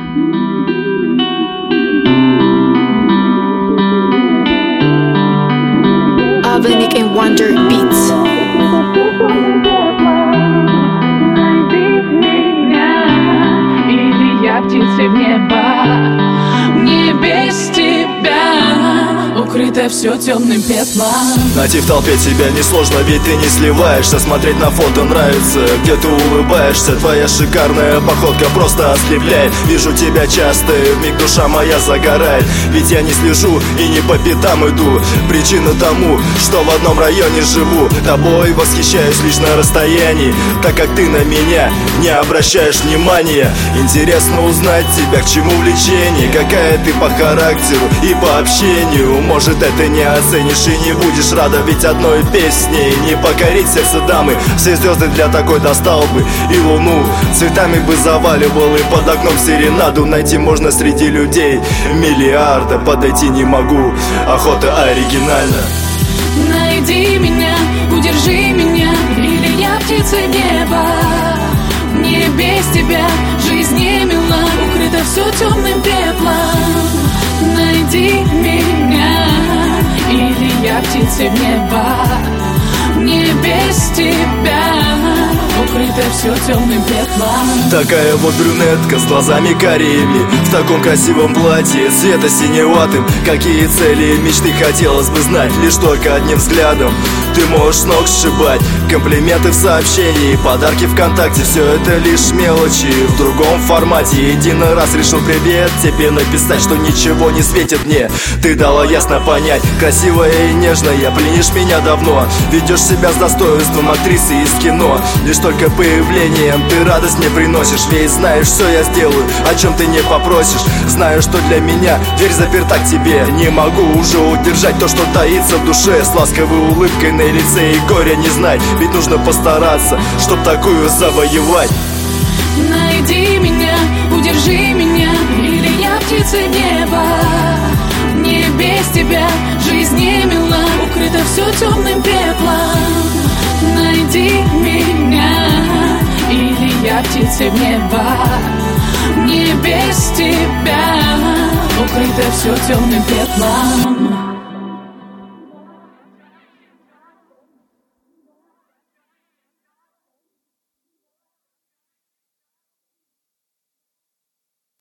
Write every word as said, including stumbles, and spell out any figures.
Avenik and Wonder Beats. Птицы в небо, не без тебя укрыто все темным пеплом. Найти в толпе тебя несложно, ведь ты не сливаешься. Смотреть на фото нравится, где ты улыбаешься. Твоя шикарная походка просто ослепляет. Вижу тебя часто, и вмиг душа моя загорает. Ведь я не слежу и не по пятам иду. Причина тому, что в одном районе живу. Тобой восхищаюсь лишь на расстоянии, так как ты на меня не обращаешь внимания. Интересно узнать тебя, к чему влечение, какая ты по характеру и по общению. Может, это не оценишь и не будешь рада, ведь одной песней не покорить сердце дамы. Все звезды для такой достал бы и луну цветами бы заваливал, и под окном серенаду. Найти можно среди людей миллиарда, подойти не могу, охота оригинальна. Найди меня, удержи меня, или я птица неба. Не без тебя жизнь не мила, укрыто все темным пеплом. Найди меня, или я птица в небо. Не без тебя укрыто все темным пеплом. Такая вот брюнетка с глазами карими, в таком красивом платье цвета синеватым. Какие цели и мечты хотелось бы знать, лишь только одним взглядом ты можешь с ног сшибать. Комплименты в сообщении, подарки ВКонтакте, все это лишь мелочи в другом формате. Единый раз решил привет тебе написать, что ничего не светит мне. Ты дала ясно понять, красивая и нежная, пленишь меня давно. Ведешь себя с достоинством актрисы из кино. Лишь только появлением ты радость мне приносишь, ведь знаешь, все я сделаю, о чем ты не попросишь. Знаю, что для меня дверь заперта к тебе. Не могу уже удержать то, что таится в душе. С ласковой улыбкой на лице и горя не знать, ведь нужно постараться, чтоб такую завоевать. Найди меня, удержи меня, или я птица неба. Не без тебя жизнь не мила, укрыто все темным пеплом. Найди меня, или я птица в небо. Не без тебя укрыто все темным пеплом.